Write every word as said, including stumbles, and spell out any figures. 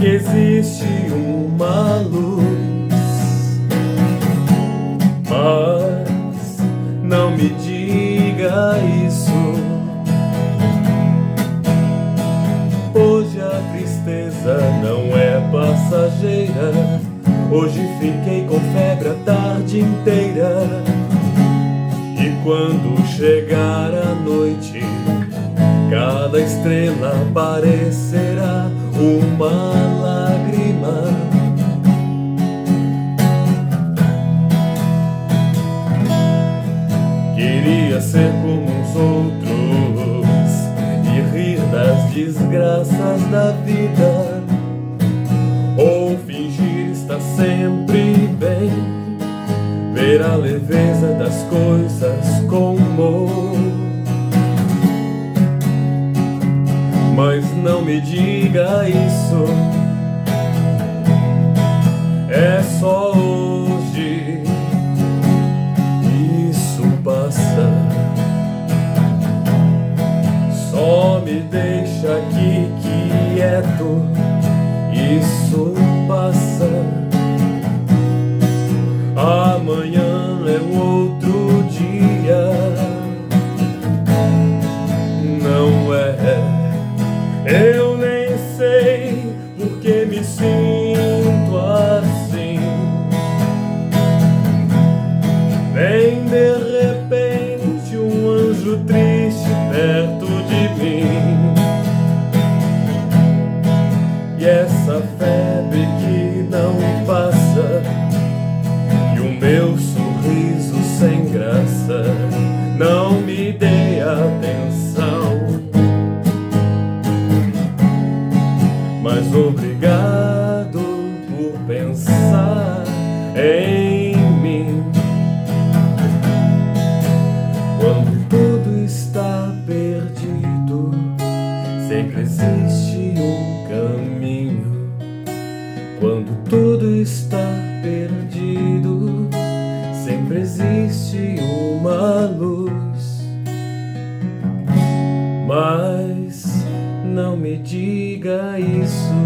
que existe uma luz, mas não me diga isso. Hoje a tristeza não é passageira. Hoje fiquei com febre a tarde inteira. E quando chegar a noite, cada estrela parecerá uma lágrima. Queria ser como os outros e rir das desgraças da vida, ou fingir estar sempre bem, ver a leveza das coisas com humor. Mas não me diga isso, é só hoje, isso passa. Só me deixa aqui quieto, isso passa. Amanhã é outro dia, não é? Eu nem sei porque me sinto assim. Vem de repente um anjo triste perto de mim, e essa febre que não passa, e o meu sorriso sem graça. Não me dê atenção, mas obrigado por pensar em mim. Quando tudo está perdido, sempre existe um caminho. Quando tudo está perdido, sempre existe uma luz. Mas não me diga isso,